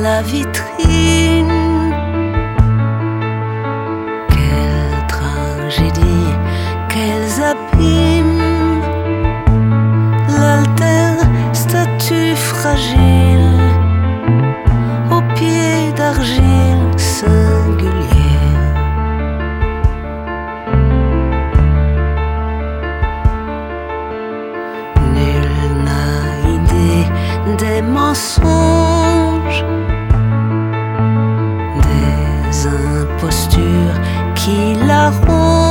la vitrine. Quelle tragédie, quels abîmes, l'altère statue fragile, aux pieds d'argile singulier. Nul n'a idée des mensonges, des impostures qui la rongent.